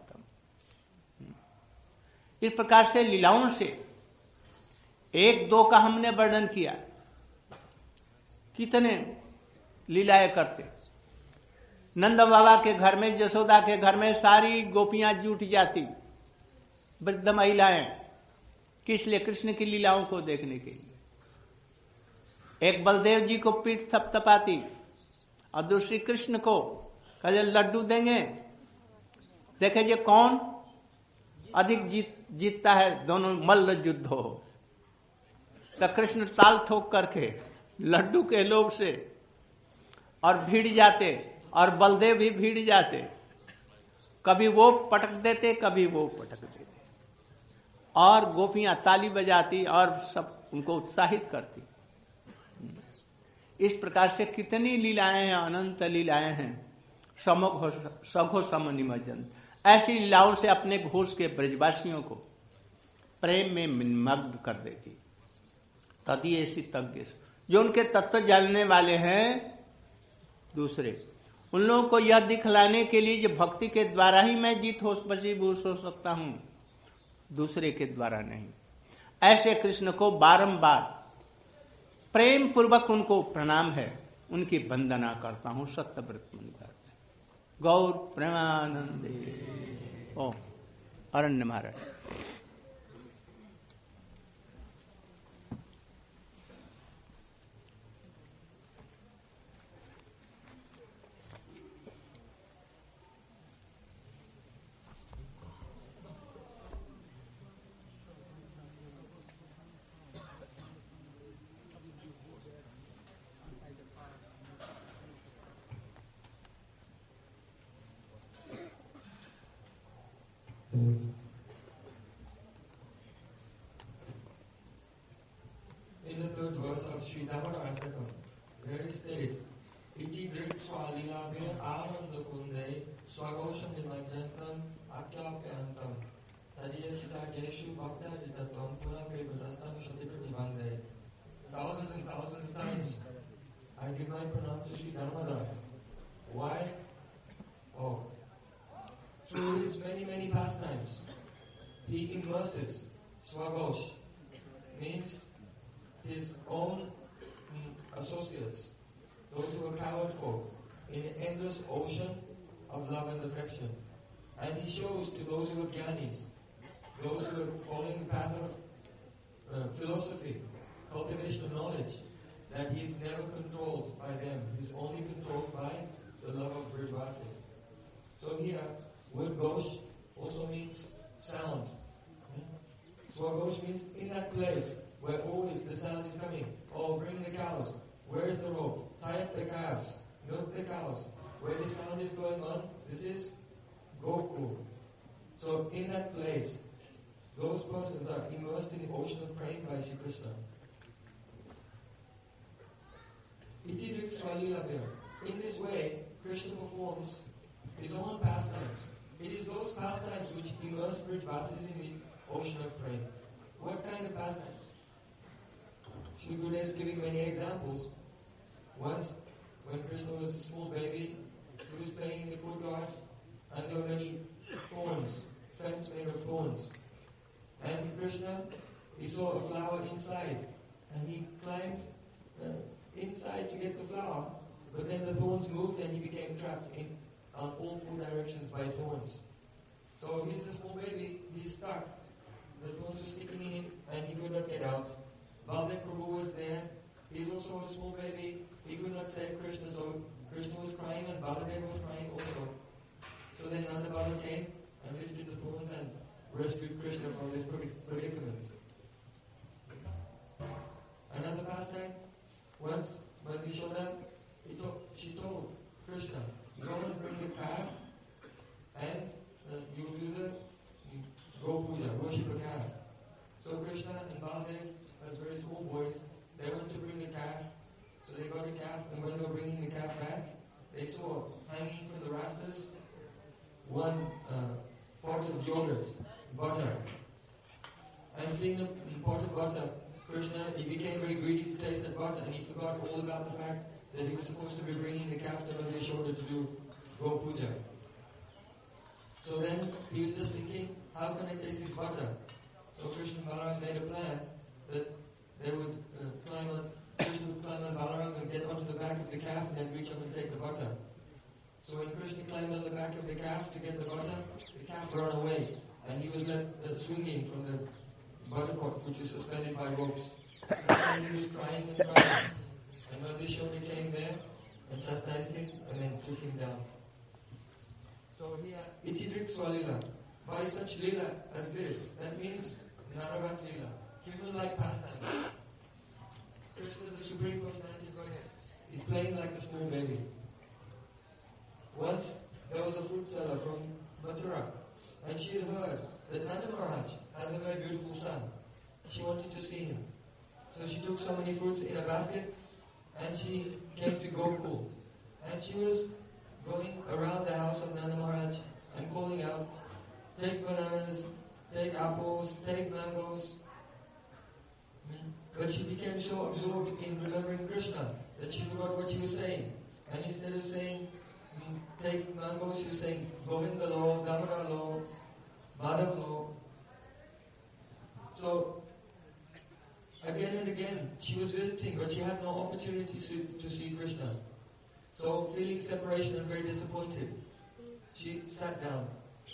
इस प्रकार से लीलाओं से एक दो का हमने वर्णन किया, कितने लीलाएं करते। नंद बाबा के घर में, यशोदा के घर में सारी गोपियां जुट जाती, वृद्ध महिलाएं, किस लिए, कृष्ण की लीलाओं को देखने के लिए। एक बलदेव जी को पीठ थपथपाती और दूसरी कृष्ण को कहे लड्डू देंगे, देखे जे कौन अधिक जीत जीतता है, दोनों मल्ल युद्ध हो। तो कृष्ण ताल ठोक करके लड्डू के लोभ से और भीड़ जाते, और बलदेव भी भीड़ जाते। कभी वो पटक देते, कभी वो पटक देते, और गोपियां ताली बजाती और सब उनको उत्साहित करती। इस प्रकार से कितनी लीलाएं हैं, अनंत लीलाएं हैं। सघो सम निमज्जन, ऐसी लीलाओं से अपने घोष के ब्रजवासियों को प्रेम में मग्न कर देती। तदी ऐसी तज्ञ, जो उनके तत्व जानने वाले हैं दूसरे, उन लोगों को यह दिखलाने के लिए जो भक्ति के द्वारा ही मैं जीत हो वशीभूत हो सकता हूं, दूसरे के द्वारा नहीं। ऐसे कृष्ण को बारंबार प्रेम पूर्वक उनको प्रणाम है, उनकी वंदना करता हूं सत्यव्रत मन करते। गौर प्रेमानंदे। ओ अरण्य महाराज।
In the third verse of Sri Dhammarasakam, where it states, Iti Dritswa Lilabe Ananda Kunde Swagosham Nimajantam Akyapyantam Tadiyasita Geshu Bhakta Jitatam Puna Prabhastam Shatikati Bande. Thousands and thousands of times I give my pranam to Sri Dharmada. Why? Oh, through his many, many pastimes, he immerses Swagosh, means his own mm, associates, those who are coward folk, in an endless ocean of love and affection. And he shows to those who are jnanis, those who are following the path of uh, philosophy, cultivation of knowledge, that he is never controlled by them. He is only controlled by the love of Brajvasis. So here, word Ghosh also means sound, Swagosh means in that place where always the sound is coming. Oh, bring the cows. Where's the rope? Tie up the calves. Milk the cows. Where the sound is going on, this is Gokul. So in that place, those persons are immersed in the ocean of praying by Sri Krishna. Iti Drik Swalilabhya. In this way, Krishna performs his own pastimes. It is those pastimes which immerse Brijvasis in the ocean of praying. What kind of pastimes? Shri Gurudev is giving many examples. Once, when Krishna was a small baby, he was playing in the courtyard, and there were many thorns, fence made of thorns. And Krishna, he saw a flower inside, and he climbed uh, inside to get the flower, but then the thorns moved and he became trapped in on all four directions by thorns. So he's a small baby, he's stuck. The thorns were sticking in him and he could not get out. Baldev Prabhu was there. He's also a small baby. He could not save Krishna, so Krishna was crying and Baladev was crying also. So then Nanda Baba came and lifted the thorns and rescued Krishna from this predicament. Another pastime, once when Yashoda, he told, she told Krishna, go and bring the calf and uh, you do the go puja, worship a calf. So Krishna and Baladev, as very small boys, they went to bring the calf. So they got a calf, and when they were bringing the calf back, they saw hanging from the rafters one uh, pot of yogurt, butter. And seeing the pot of butter, Krishna, he became very greedy to taste that butter, and he forgot all about the fact that he was supposed to be bringing the calf to his shoulder to do go puja. So then he was just thinking, how can I taste this butter? So Krishna and Balaram made a plan that they would uh, climb on, Krishna would climb on Balaram and get onto the back of the calf and then reach up and take the butter. So when Krishna climbed on the back of the calf to get the butter, the calf ran away and he was left uh, swinging from the butter pot which is suspended by ropes. And he was crying and crying. And when the Shona came there and chastised him and then took him down. So here, Iti Drik Swalila. By such lila as this, that means Naravat lila, human-like pastime. Krishna, the Supreme Personality of Godhead, is playing like a small baby. Once, there was a fruit seller from Mathura, and she had heard that Nanda Maharaj has a very beautiful son. She wanted to see him. So she took so many fruits in a basket, and she came to Gokul. And she was going around the house of Nanda Maharaj and calling out, take bananas, take apples, take mangoes. But she became so absorbed in remembering Krishna that she forgot what she was saying. And instead of saying, take mangoes, she was saying, Govinda lo, Damodar lo, Madhav lo. So, again and again, she was visiting, but she had no opportunity to, to see Krishna. So, feeling separation and very disappointed, she sat down.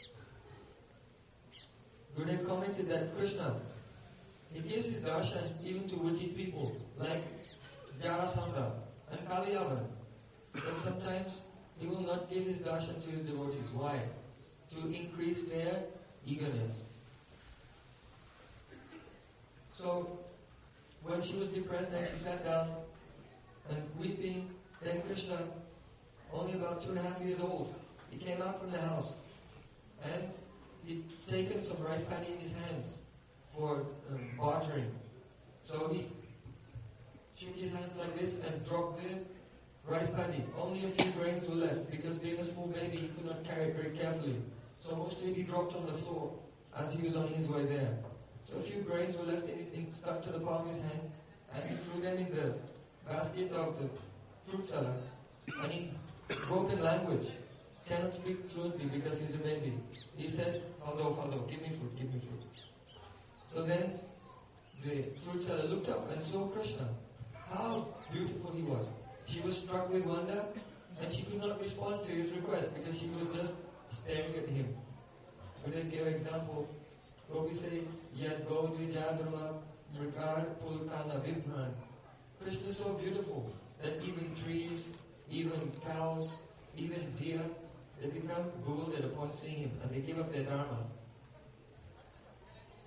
Gurudev commented that Krishna, he gives his darshan even to wicked people like Jarasandha and Kaliyavan. But sometimes he will not give his darshan to his devotees. Why? To increase their eagerness. So, when she was depressed and she sat down and weeping, then Krishna, only about two and a half years old, he came out from the house and he'd taken some rice paddy in his hands for um, bartering. So he shook his hands like this and dropped the rice paddy. Only a few grains were left because being a small baby he could not carry it very carefully. So mostly he dropped on the floor as he was on his way there. So a few grains were left in, in, stuck to the palm of his hand and he threw them in the basket of the fruit seller and in broken language, cannot speak fluently because he's a baby. He said, Faldo, Faldo, give me fruit, give me fruit. So then the fruit seller looked up and saw Krishna. How beautiful he was. She was struck with wonder and she could not respond to his request because she was just staring at him. We then give an example. Gopi say, Yad Gaudri Jadruma Mrikar Pulkana Vibhran. Krishna is so beautiful that even trees, even cows, even deer, they become bewildered upon seeing him and they give up their dharma.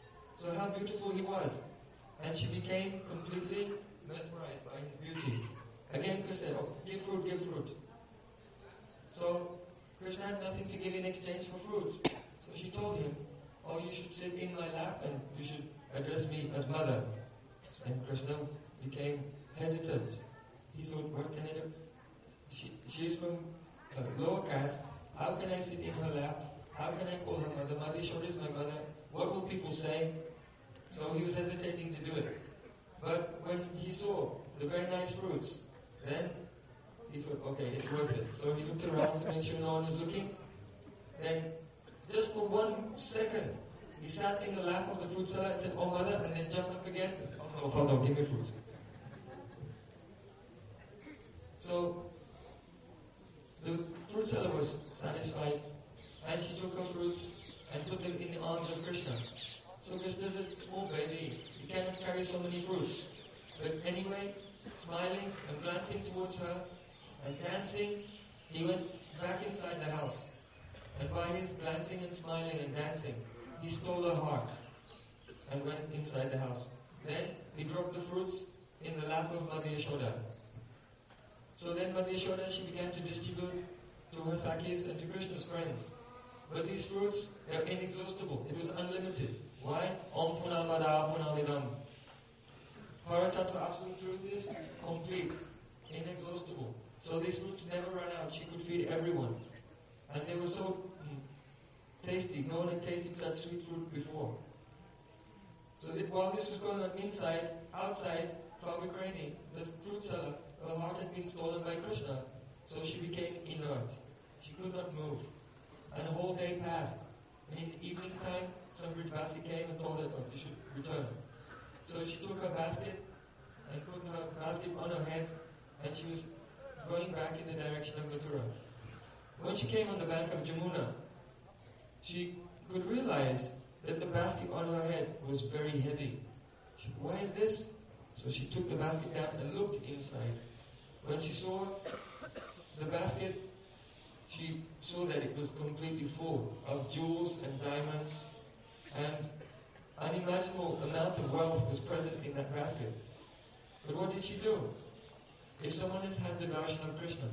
So how beautiful he was. And she became completely mesmerized by his beauty. Again, Krishna said, oh, give fruit, give fruit. So Krishna had nothing to give in exchange for fruit. So she told him, oh, you should sit in my lap and you should address me as mother. And Krishna became hesitant. He thought, what can I do? She, she is from uh, lower caste. How can I sit in her lap? How can I call her mother? Mother Yashoda is my mother. What will people say? So he was hesitating to do it. But when he saw the very nice fruits, then he thought, okay, it's worth it. So he looked around to make sure no one was looking. Then, just for one second, he sat in the lap of the fruit seller and said, oh mother, and then jumped up again. Oh no, father, give me fruit. So, the fruit seller was satisfied, and she took her fruits and put them in the arms of Krishna. So Krishna's a small baby, he cannot carry so many fruits. But anyway, smiling and glancing towards her and dancing, he went back inside the house. And by his glancing and smiling and dancing, he stole her heart and went inside the house. Then he dropped the fruits in the lap of Mother Yashoda. So then Mother Yashoda, she began to distribute to her Sakhis and to Krishna's friends. But these fruits, they are inexhaustible. It was unlimited. Why? Om Punamada Punamidam. Paratattva absolute truth is complete, inexhaustible. So these fruits never ran out. She could feed everyone. And they were so mm, tasty. No one had tasted such sweet fruit before. So that while this was going on inside, outside, Kavikrani, the fruit seller, her heart had been stolen by Krishna. So she became inert. She could not move. And the whole day passed. And in the evening time, some Brijvasi came and told her, oh, you should return. So she took her basket and put her basket on her head, and she was going back in the direction of Mathura. When she came on the bank of Jamuna, she could realize that the basket on her head was very heavy. She, why is this? So she took the basket down and looked inside. When she saw the basket, she saw that it was completely full of jewels and diamonds, and unimaginable amount of wealth was present in that basket. But what did she do? If someone has had the darshan of Krishna,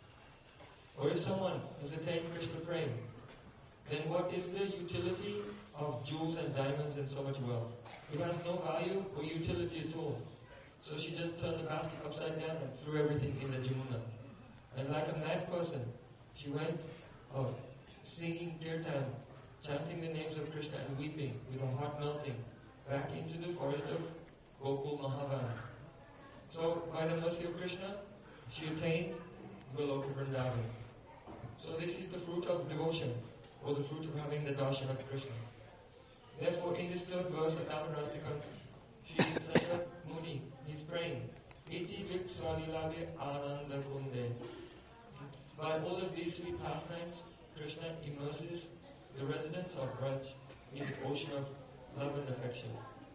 or if someone has attained Krishna prema, then what is the utility of jewels and diamonds and so much wealth? It has no value or utility at all. So she just turned the basket upside down and threw everything in the Jamuna. And like a mad person, she went oh, singing kirtan, chanting the names of Krishna and weeping with her heart melting back into the forest of Gokul Mahavan. So by the mercy of Krishna, she attained Goloka Vrindavan. So this is the fruit of devotion, or the fruit of having the darshan of Krishna. Therefore in this third verse of Namarastikam, Shri Satyavrat Muni, he's praying, Iti Vik Swalilavi Ananda Kunde. By all of these sweet pastimes, Krishna immerses the residents of Braj in the ocean of love and affection.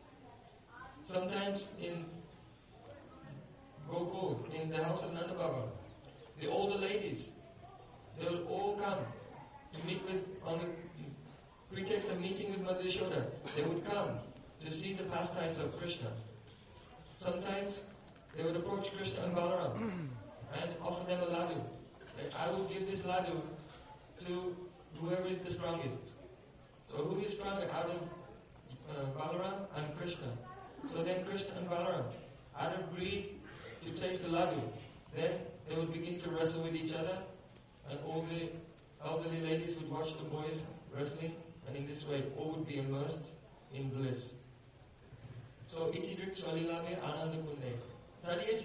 Sometimes in Gokul, in the house of Nanda Baba, the older ladies, they will all come to meet with, on the pretext of meeting with Mother Yashoda, they would come to see the pastimes of Krishna. Sometimes they would approach Krishna and Balaram and offer them a laddu. Like, I will give this laddu to whoever is the strongest. So who is stronger out of uh, Balaram and Krishna? So then Krishna and Balaram, out of greed to taste the laddu, then they would begin to wrestle with each other, and all the elderly ladies would watch the boys wrestling, and in this way all would be immersed in bliss. So iti drik swalilame ananda kunde.